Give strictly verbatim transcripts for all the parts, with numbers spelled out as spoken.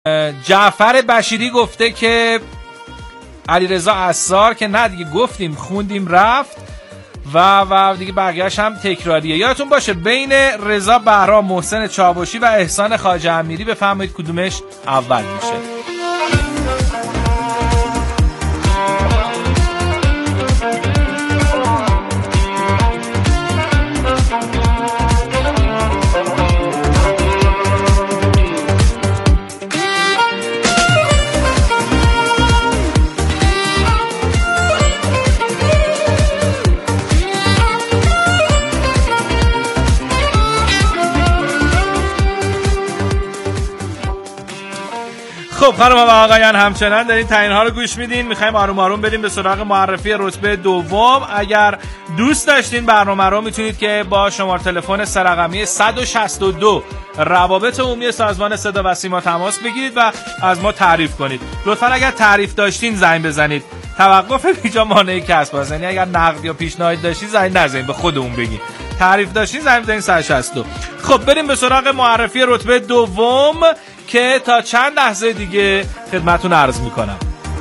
جعفر بشیری گفته که علیرضا عصار که نه دیگه گفتیم خوندیم رفت و و دیگه بقیه‌اش هم تکراریه. یادتون باشه بین رضا بهرام، محسن چاوشی و احسان خواجه امیری بفرمایید کدومش اول میشه. خب خانم و آقایان همچنان دارین تعیین ها رو گوش میدین. میخوایم آروم آروم بریم به سراغ معرفی رتبه دوم. اگر دوست داشتین برنامه رو میتونید که با شماره تلفن سه رقمی صد و شصت و دو روابط عمومی سازمان صدا و سیما تماس بگیرید و از ما تعریف کنید. لطفا اگر تعریف داشتین زنگ بزنید. توقف اینجا مانعی کسب است. یعنی اگر نقد یا پیشنهاد داشتین زنگ نزنید، به خودمون بگید. تعریف داشتین زنگ بزنید صد و شصت و دو. خب بریم به سراغ معرفی رتبه دوم که تا چند لحظه دیگه خدمتتون عرض میکنم.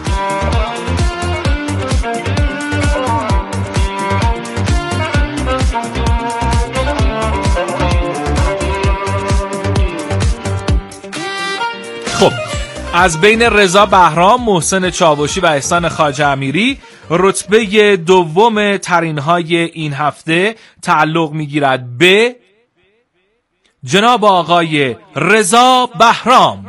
خب از بین رضا بهرام، محسن چاوشی و احسان خواجه امیری رتبه دوم ترین‌های این هفته تعلق میگیرد به جناب آقای رضا بهرام.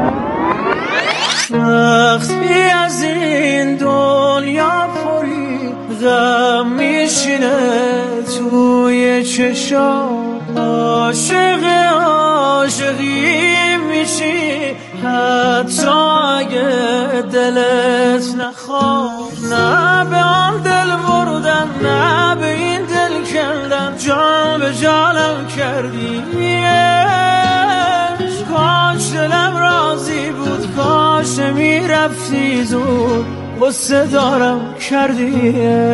وقتی از این دنیا پری غم میشینه توی چشام، عاشق عاشقی میشی حتی اگه دلت نخواد. نه به آن دل بردن، نه به این دل کندن، جان به جانم کردی. کاش دلم راضی بود، کاش میرفتی زود، قصه دارم کردی.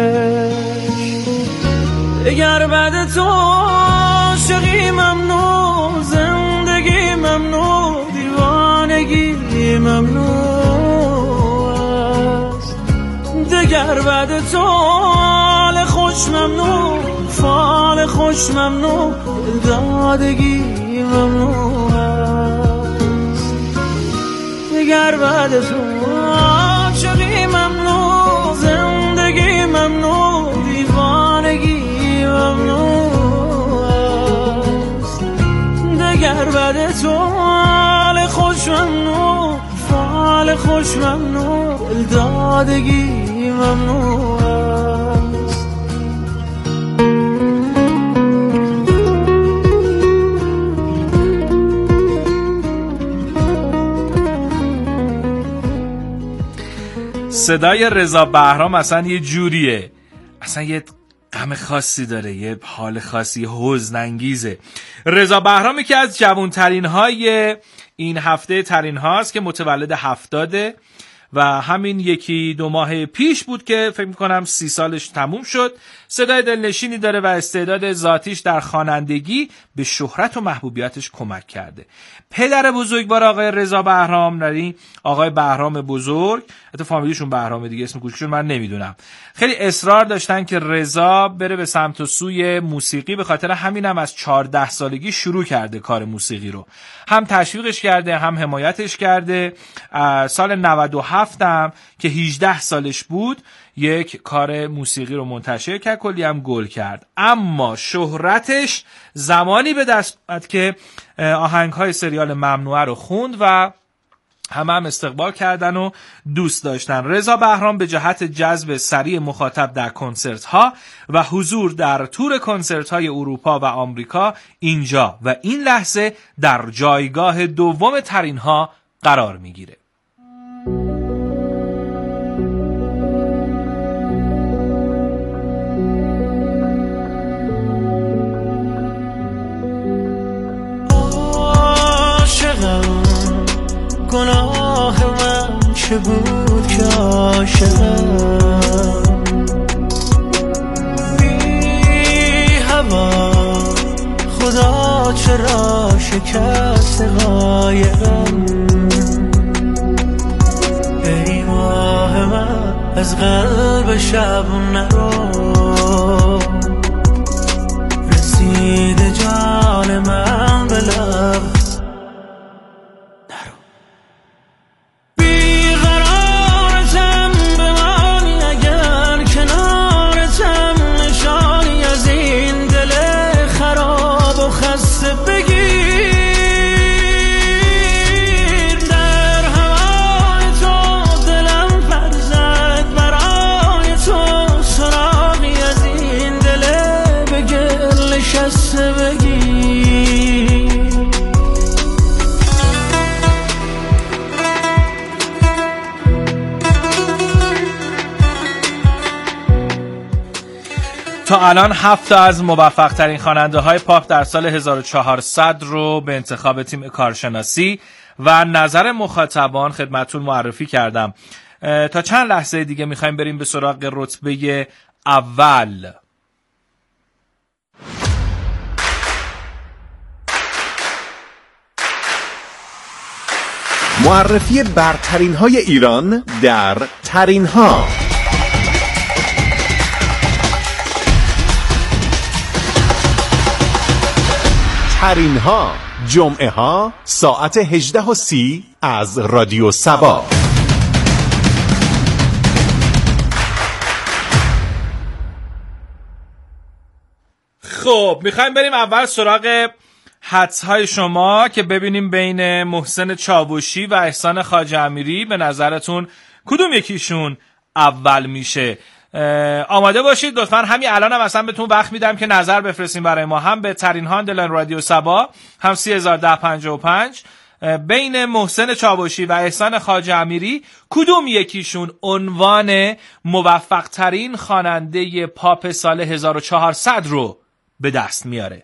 اگر بعد تو عاشقی ممنوع، زندگی ممنوع، دیوانگی ممنوع است. دگر بعد تو حال خوش ممنوع، فال خوش ممنوع، دادگی ممنوع است. دگر بعد تو عاشقی ممنوع، زندگی ممنوع، دیوانگی ممنوع است. دگر بعد تو حال خوش ممنوع، فال خوش ممنوع، دادگی ممنوع است. صدای رضا بهرام اصلا یه جوریه، اصلا یه غم خاصی داره، یه حال خاصی، حزن انگیزه. رضا بهرامی که از جوانترین های این هفته ترین هاست که متولد هفتاده و همین یکی دو ماه پیش بود که فکر میکنم سی سالش تموم شد. صدای دلنشینی داره و استعداد ذاتیش در خوانندگی به شهرت و محبوبیتش کمک کرده. پدر بزرگوار آقای رضا بهرام، یعنی آقای بهرام بزرگ، حتی فامیلیشون بهرام دیگه، اسم کوچیکشون من نمیدونم، خیلی اصرار داشتن که رضا بره به سمت و سوی موسیقی. به خاطر همینم هم از چهارده سالگی شروع کرده کار موسیقی رو. هم تشویقش کرده، هم حمایتش کرده. سال نود و هفت هم که هجده سالش بود یک کار موسیقی رو منتشر کرد، کلی هم گل کرد. اما شهرتش زمانی به دست اومد که آهنگ‌های سریال ممنوعه رو خوند و همه هم استقبال کردن و دوست داشتن. رضا بهرام به جهت جذب سریع مخاطب در کنسرت‌ها و حضور در تور کنسرت‌های اروپا و آمریکا اینجا و این لحظه در جایگاه دوم ترین‌ها قرار می‌گیره. گناه من چه بود که عاشقم، بی هوا خدا چرا شکست قایقم. از قلب شب نرو، رسیده جان من به لب نرو. بیقرارتم بمانی اگر کنارتم، نشانی از این دل خراب و خسته بگیر. تا الان هفت از موفق ترین خواننده های پاپ در سال هزار و چهارصد رو به انتخاب تیم کارشناسی و نظر مخاطبان خدمتتون معرفی کردم. تا چند لحظه دیگه میخوایم بریم به سراغ رتبه اول. معرفی برترین های ایران در ترین ها. ترین ها جمعه ها ساعت هجده و سی از رادیو سبا. خب میخوایم بریم اول سراغ حدس‌های شما که ببینیم بین محسن چاوشی و احسان خواجه امیری به نظرتون کدوم یکیشون اول میشه. آماده باشید لطفاً. همین الان هم اصلا بهتون وقت میدم که نظر بفرستین برای ما، هم به ترین هاندلن رادیو سبا، هم سی هزار و ده پنجاه و پنج. بین محسن چاوشی و احسان خواجه امیری کدوم یکیشون عنوان موفق ترین خواننده پاپ سال هزار و چهارصد رو به دست میاره؟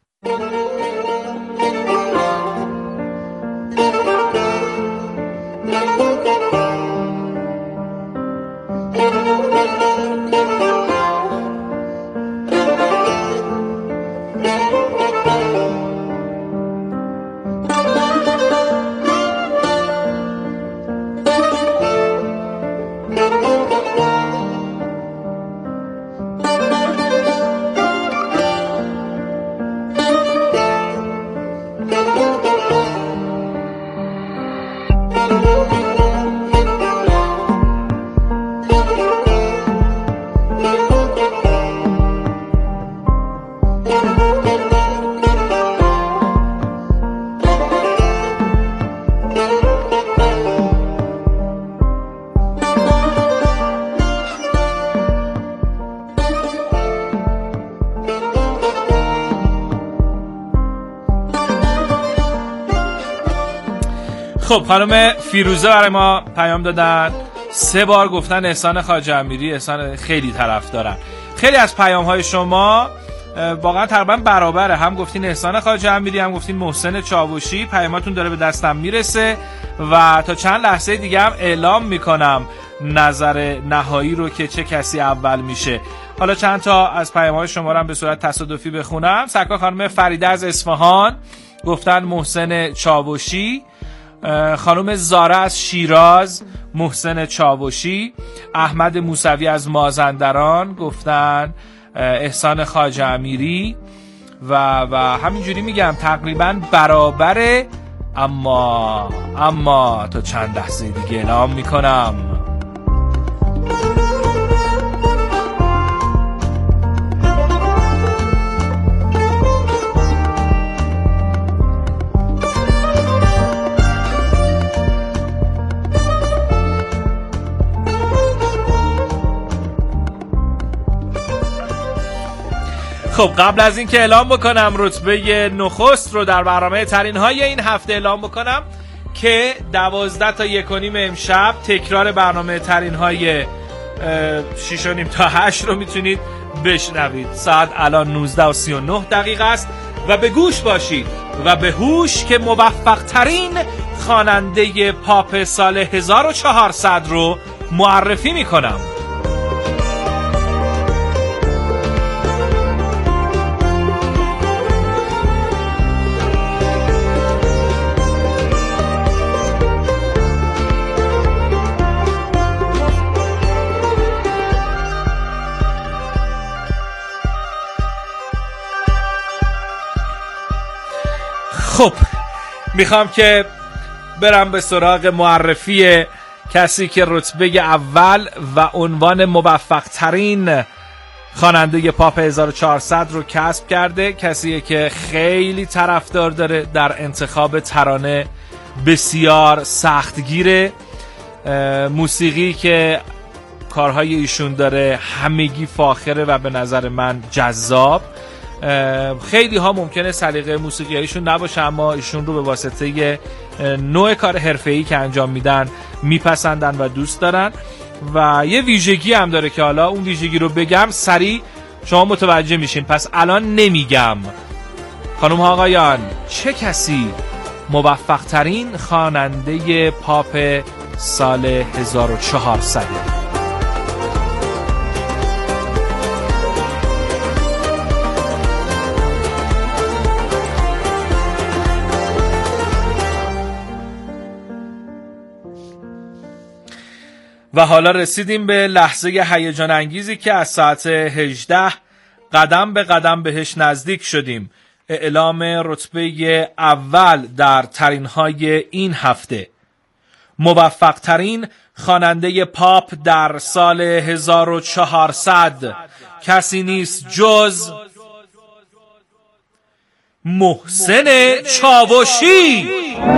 خب خانم فیروزه برای ما پیام دادن، سه بار گفتن احسان خواجه امیری. احسان خیلی طرف دارن. خیلی از پیام های شما واقعا تقریبا برابره، هم گفتین احسان خواجه امیری هم گفتین محسن چاوشی. پیاماتون داره به دستم میرسه و تا چند لحظه دیگه هم اعلام میکنم نظر نهایی رو که چه کسی اول میشه. حالا چند تا از پیام‌های شما رو هم به صورت تصادفی بخونم. سرکار خانم فریده از اصفهان گفتن محسن چاوشی، خانم زاره از شیراز محسن چاوشی، احمد موسوی از مازندران گفتن احسان خواجه امیری و و همینجوری میگم تقریبا برابره. اما اما تا چند لحظه دیگه اعلام میکنم خب قبل از این که اعلام بکنم رتبه نخست رو در برنامه ترین های این هفته اعلام بکنم که دوازده تا یک و نیم امشب تکرار برنامه ترین های شیش و نیم تا هشت رو میتونید بشنوید. ساعت الان نوزده و سی و نه دقیقه است و به گوش باشید و به هوش که موفق ترین خواننده پاپ سال هزار و چهارصد رو معرفی میکنم. خب میخوام که برم به سراغ معرفی کسی که رتبه اول و عنوان موفق ترین خواننده پاپ هزار و چهارصد رو کسب کرده. کسیه که خیلی طرفدار داره، در انتخاب ترانه بسیار سختگیره. موسیقی که کارهای ایشون داره همگی فاخره و به نظر من جذاب. خیلی ها ممکنه سلیقه موسیقی ایشون نباشه، اما ایشون رو به واسطه نوع کار حرفه‌ای که انجام میدن میپسندن و دوست دارن. و یه ویژگی هم داره که حالا اون ویژگی رو بگم سریع شما متوجه میشین، پس الان نمیگم. خانم ها آقایان، چه کسی موفق ترین خواننده پاپ سال هزار و چهارصد؟ و حالا رسیدیم به لحظه هیجان انگیزی که از ساعت هجده قدم به قدم بهش نزدیک شدیم. اعلام رتبه اول در ترین‌های این هفته. موفق ترین خواننده پاپ در سال هزار و چهارصد کسی نیست جز محسن چاوشی.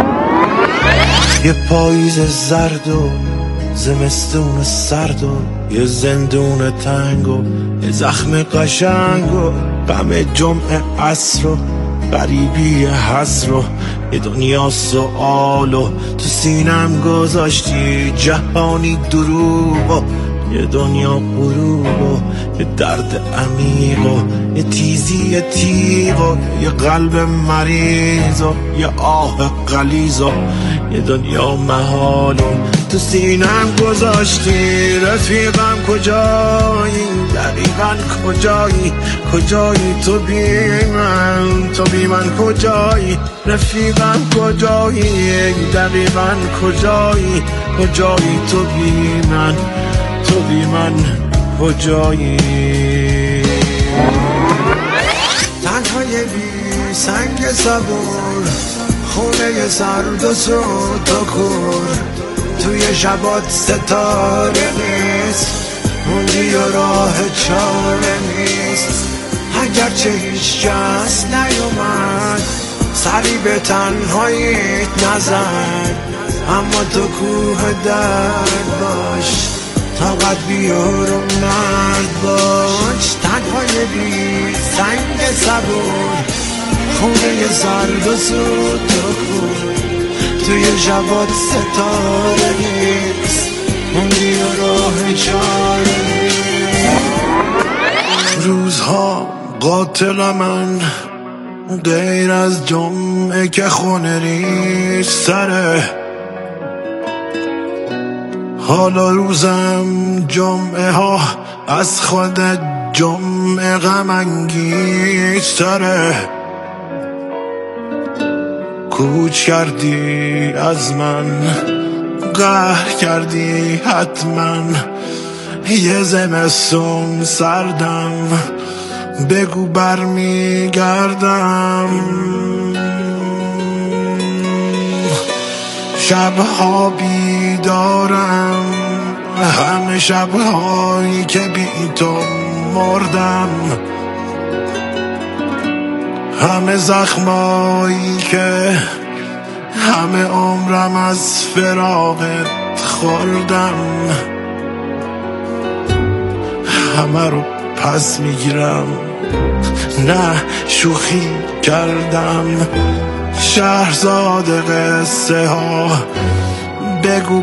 یه پاییز زرد و زمستون سرد و یه زندون تنگ و یه زخم قشنگ و غم جمعه عصر و غریبی حسر و یه دنیا سؤال و تو سینم گذاشتی جهانی دروب و یه دنیا غروب و یه درد عمیق و یه تیزی تیغ و یه قلب مریض و یه آه غلیظ و یه دنیا محال و تو سینم گذاشتی. رفیقم کجایی؟ دقیقاً کجایی؟ کجایی تو بی من؟ تو بی من کجایی؟ رفیقم کجایی؟ دقیقاً کجایی؟ کجایی تو بی من؟ تو بی من کجایی؟ تنهای بی سنگ صبور، خونه سرد و سود و کور، توی شبات ستاره نیست، موندی و راه چاره نیست. اگرچه هیچ کس نیومد سری به تنهاییت نزد، اما تو کوه درد باش، طاقت بیار و مرد باش. تنهای بی سنگ صبور، خونه سرد و سود و کور، توی شبات ستاره نیست، موندی و راه چاره نیست. روزها قاتل من غیر از جمعه که خونه ریش سره، حالا روزم جمعه ها از خود جمعه غم انگیز تره. کوچ کردی از من، قهر کردی حتما، یه زمستون سردم، بگو برمیگردم. شبها بیدارم، همه شبهایی که بی تو مردم، همه زخمایی که همه عمرم از فراقت خوردم، همه رو پس میگیرم، نه شوخی کردم. شهرزاد قصه ها بگو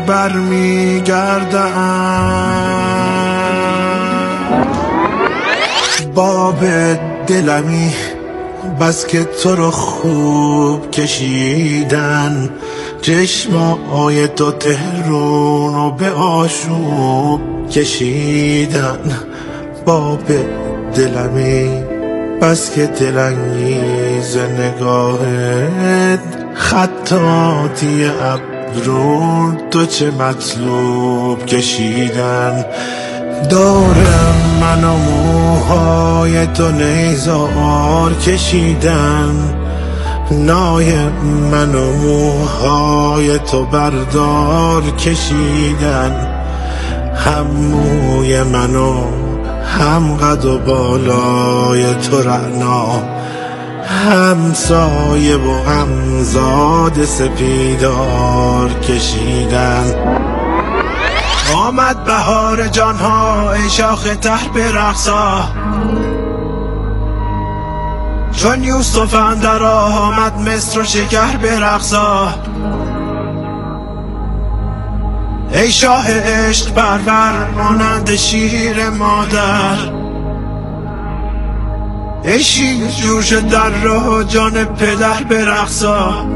برمیگردم. باب دلمی بس که تو رو خوب کشیدن، چشمای تو تهرون رو به آشوب کشیدن. باب دلمی بس که دلانگیز نگاهت، خطاطی ابرون تو چه مطلوب کشیدن. دارم من و موهای تو نیزار کشیدن، نای من و موهای تو بردار کشیدن، هم موی من و هم قد و بالای تو رعنا، هم سایه و هم زاد سپیدار کشیدن. آمد بهار جانها ای شاخ تر برقصا، چون یوسف اندر آمد مصر و شکر برقصا. ای شاه عشق پرور مانند شیر مادر، ای شیر جوش در راه جان پدر برقصا.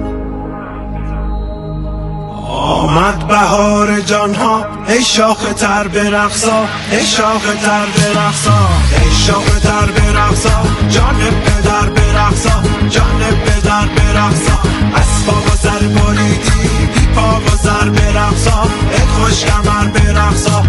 آمد بهار جانها ای شاخ تر برقصا، ای شاخ تر برقصا، ای شاخ تر برقصا، جان پدر برقصا، جان پدر برقصا. از پا و سر بریدی بی پا و سر برقصا، ای خوش کمر برقصا.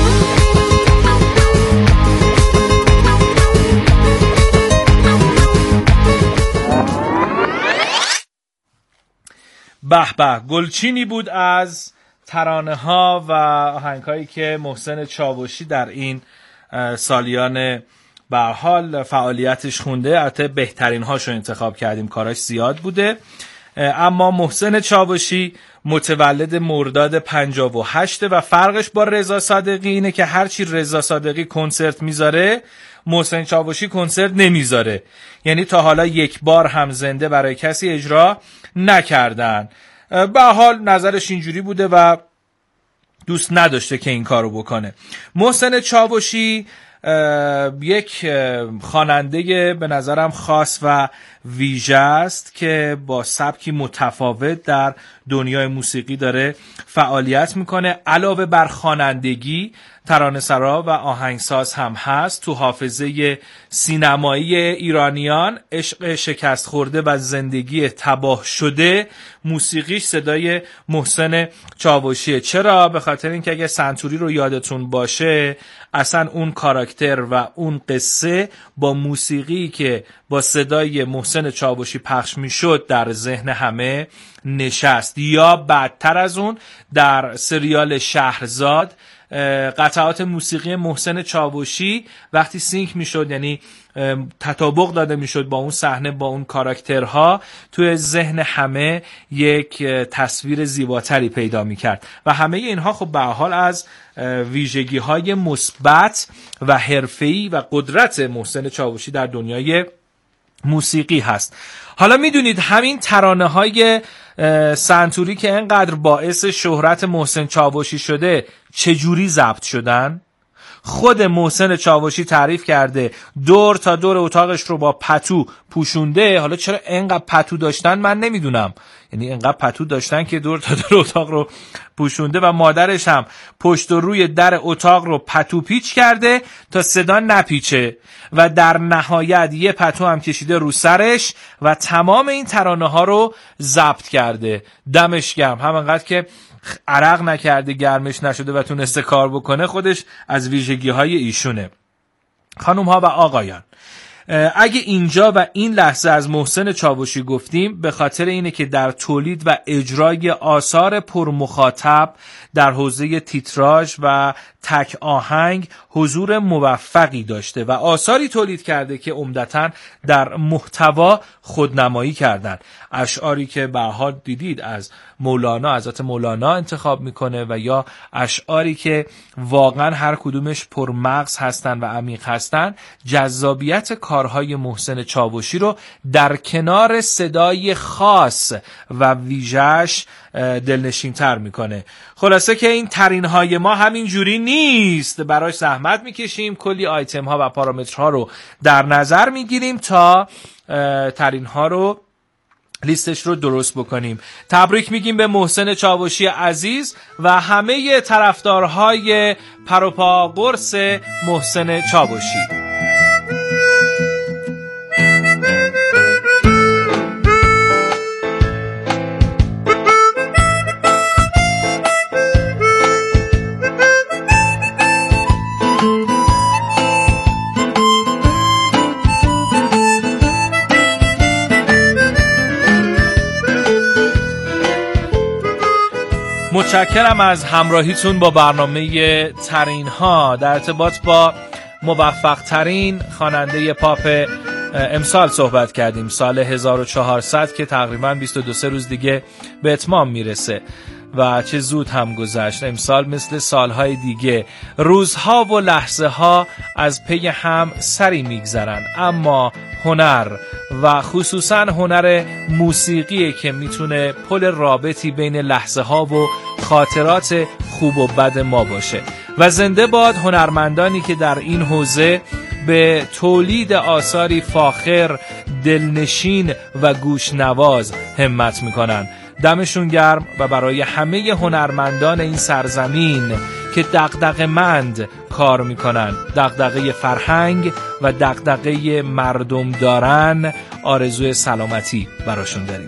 به به، گلچینی بود از ترانه ها و آهنگ هایی که محسن چاوشی در این سالیان به هر حال فعالیتش خونده. البته بهترین هاشو انتخاب کردیم، کاراش زیاد بوده. اما محسن چاوشی متولد مرداد پنجاه و هشت و فرقش با رضا صادقی اینه که هرچی رضا صادقی کنسرت میذاره محسن چاوشی کنسرت نمیذاره. یعنی تا حالا یک بار هم زنده برای کسی اجرا نکردن. به حال نظرش اینجوری بوده و دوست نداشته که این کارو بکنه. محسن چاوشی یک خواننده به نظرم خاص و ویژه است که با سبکی متفاوت در دنیای موسیقی داره فعالیت میکنه. علاوه بر خوانندگی ترانه‌سرا و آهنگساز هم هست. تو حافظه سینمایی ایرانیان عشق شکست خورده و زندگی تباه شده موسیقیش صدای محسن چاوشیه. چرا؟ به خاطر اینکه اگه سنتوری رو یادتون باشه اصلا اون کاراکتر و اون قصه با موسیقی که با صدای محسن چاوشی پخش میشد در ذهن همه نشست. یا بدتر از اون در سریال شهرزاد قطعات موسیقی محسن چاوشی وقتی سینک میشد، یعنی تطابق داده میشد با اون صحنه با اون کاراکترها، توی ذهن همه یک تصویر زیباتری پیدا میکرد و همه اینها خب به هر حال از ویژگی های مثبت و حرفه‌ای و قدرت محسن چاوشی در دنیای موسیقی هست. حالا میدونید همین ترانه های سنتوری که اینقدر باعث شهرت محسن چاوشی شده چجوری ضبط شدن؟ خود محسن چاوشی تعریف کرده دور تا دور اتاقش رو با پتو پوشونده. حالا چرا اینقدر پتو داشتن من نمیدونم، یعنی اینقدر پتو داشتن که دور تا دور اتاق رو پوشونده و مادرش هم پشت و روی در اتاق رو پتو پیچ کرده تا صدا نپیچه و در نهایت یه پتو هم کشیده رو سرش و تمام این ترانه ها رو ضبط کرده. دمش گرم، همانقدر که عرق نکرده گرمش نشده و تونسته کار بکنه خودش از ویژگی های ایشونه. خانم ها و آقایان، اگه اینجا و این لحظه از محسن چاوشی گفتیم به خاطر اینه که در تولید و اجرای آثار پرمخاطب در حوزه تیتراژ و تک آهنگ حضور موفقی داشته و آثاری تولید کرده که عمدتاً در محتوا خودنمایی کردن. اشعاری که به هر حال دیدید از مولانا، حضرت مولانا انتخاب میکنه و یا اشعاری که واقعا هر کدومش پرمغز هستن و عمیق هستن، جذابیت کارهای محسن چاوشی رو در کنار صدای خاص و ویژه‌اش دلنشین تر میکنه. خلاصه که این ترین های ما همین جوری نیست، براش زحمت میکشیم، کلی آیتم ها و پارامترها رو در نظر میگیریم تا ترین ها رو لیستش رو درست بکنیم. تبریک میگیم به محسن چاوشی عزیز و همه طرفدارهای پروپا قرص محسن چاوشی. متشکرم از همراهیتون با برنامه ترین ها. در ارتباط با موفق ترین خواننده پاپ امسال صحبت کردیم، سال هزار و چهارصد که تقریبا بیست و دو سه روز دیگه به اتمام میرسه و چه زود هم گذشت. امسال مثل سالهای دیگه روزها و لحظه ها از پی هم سری میگذرن، اما هنر و خصوصا هنر موسیقی که میتونه پل رابطی بین لحظه ها و خاطرات خوب و بد ما باشه. و زنده باد هنرمندانی که در این حوزه به تولید آثاری فاخر، دلنشین و گوشنواز همت میکنن. دمشون گرم. و برای همه هنرمندان این سرزمین که دغدغه‌مند کار میکنن، دغدغه فرهنگ و دغدغه مردم دارن، آرزوی سلامتی براشون داریم.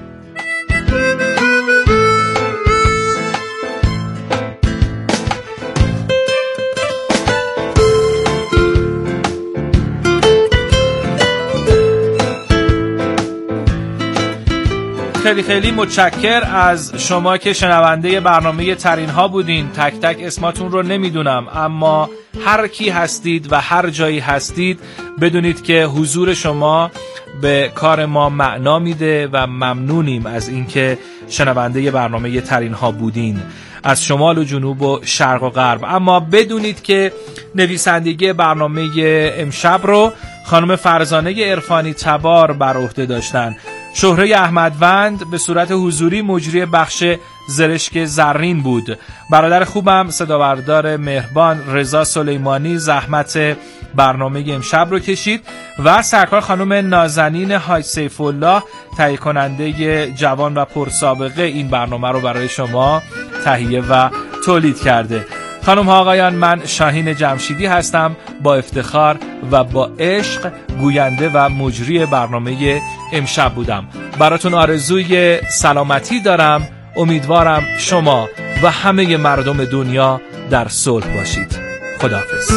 خیلی خیلی متشکر از شما که شنونده برنامه ترین ها بودین. تک تک اسماتون رو نمیدونم، اما هر کی هستید و هر جایی هستید بدونید که حضور شما به کار ما معنا میده و ممنونیم از اینکه شنونده برنامه ترین ها بودین، از شمال و جنوب و شرق و غرب. اما بدونید که نویسندگی برنامه امشب رو خانم فرزانه عرفانی تبار بر عهده داشتن. شهره احمدوند به صورت حضوری مجری بخش زرشک زرین بود. برادر خوبم صداوردار مهربان رضا سلیمانی زحمت برنامه امشب رو کشید و سرکار خانم نازنین حاج سیف الله تهیه کننده جوان و پرسابقه این برنامه رو برای شما تهیه و تولید کرده. خانم ها آقایان، من شاهین جمشیدی هستم، با افتخار و با عشق گوینده و مجری برنامه امشب بودم. براتون آرزوی سلامتی دارم. امیدوارم شما و همه مردم دنیا در صلح باشید. خداحافظ.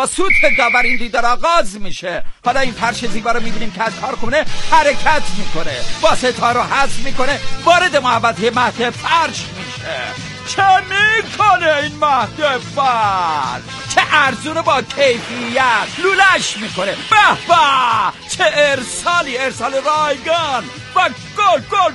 با سوت داور این دیدار آغاز میشه. حالا این فرش زیبا رو میبینیم که از کارخونه حرکت میکنه، با ستاره رو حذف میکنه، وارد محوطه مهد فرش میشه. چه میکنه این مهد فرش؟ چه ارزونه با کیفیت لولش میکنه. به به، چه ارسالی، ارسال رایگان و گل گل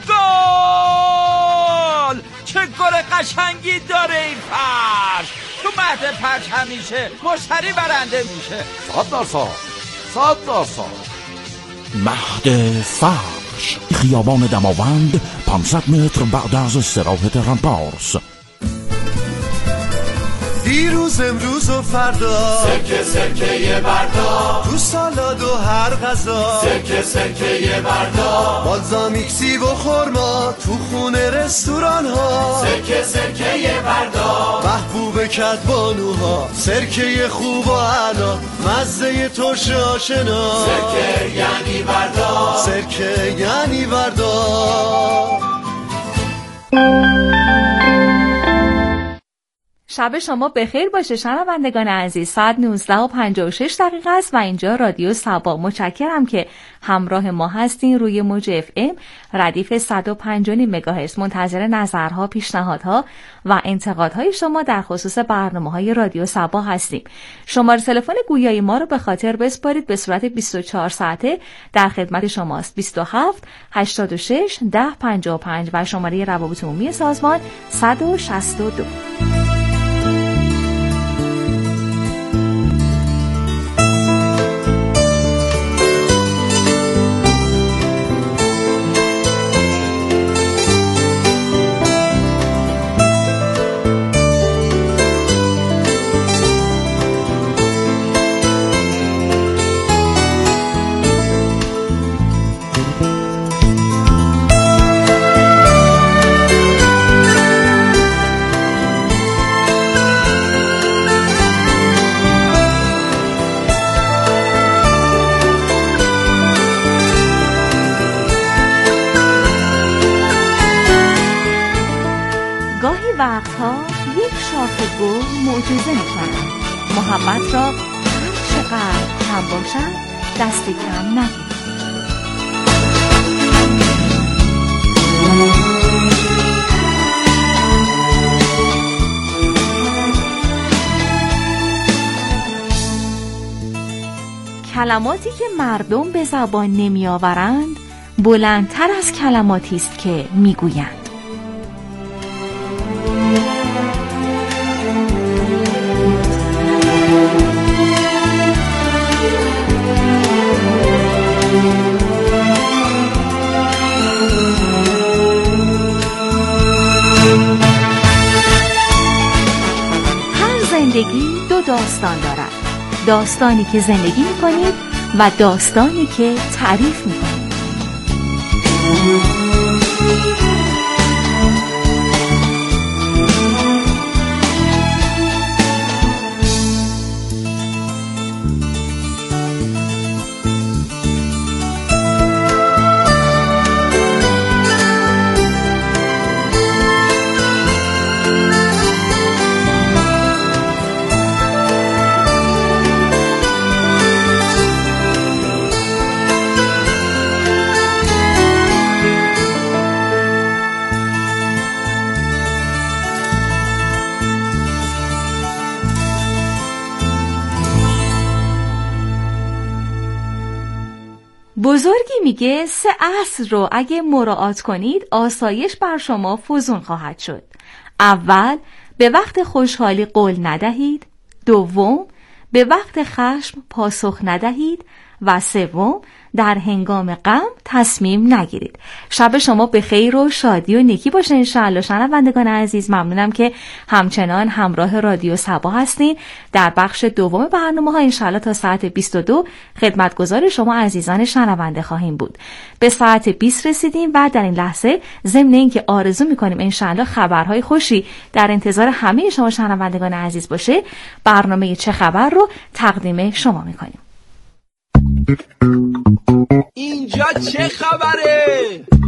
گل. چه گل قشنگی داره این فرش. تو مهد فرش همیشه مشتری برنده میشه. صد درصد صد درصد. مهد فرش، خیابان دماوند، پانصد متر بعد از استراحت رامپارس. دیروز امروز و فردا، سرکه سرکه یه بردا، تو سالاد و هر غذا، سرکه سرکه یه بردا، بالزامیکسی و خورما تو خونه رستوران ها، سرکه سرکه یه بردا، محبوب کدبانوها، سرکه خوب و علا، مزه ترش آشنا، سرکه یعنی بردا، سرکه یعنی بردا. شب شما بخیر باشه شنوندگان عزیز. ساعت نوزده و پنجاه و شش دقیقه است و اینجا رادیو صبا. متشکرم که همراه ما هستین روی موج اف ام ردیف صد و پنج و نیم مگاهرتز. منتظر نظرها، پیشنهادها و انتقادهای شما در خصوص برنامه‌های رادیو صبا هستیم. شماره تلفن گویای ما رو به خاطر بسپارید، به صورت بیست و چهار ساعته در خدمت شماست. بیست و هفت هشتاد و شش ده پنجاه و پنج و شماره روابط عمومی سازمان صد و شصت و دو. وقتها یک شاخه گل معجزه می‌کند. محبت را هر چقدر کم باشد دست کم نگیرید. کلماتی که مردم به زبان نمی‌آورند بلندتر از کلماتی است که می‌گویند. زندگی دو داستان دارد. داستانی که زندگی می‌کنید و داستانی که تعریف می‌کنید. بزرگی میگه سه اصل رو اگه مراعات کنید آسایش بر شما فزون خواهد شد. اول، به وقت خوشحالی قول ندهید. دوم، به وقت خشم پاسخ ندهید. و سوم، در هنگام غم تصمیم نگیرید. شب شما به خیر و شادی و نیکی باشه انشاءالله. شنوندگان عزیز، ممنونم که همچنان همراه رادیو صبا هستین. در بخش دوم برنامه ها انشاءالله تا ساعت بیست و دو خدمتگزار شما عزیزان شنونده خواهیم بود. به ساعت بیست رسیدیم و در این لحظه ضمن اینکه آرزو میکنیم انشاءالله خبرهای خوشی در انتظار همه شما شنوندگان عزیز باشه، برنامه چه خبر رو تقدیم شما میکنیم. اینجا چه خبره؟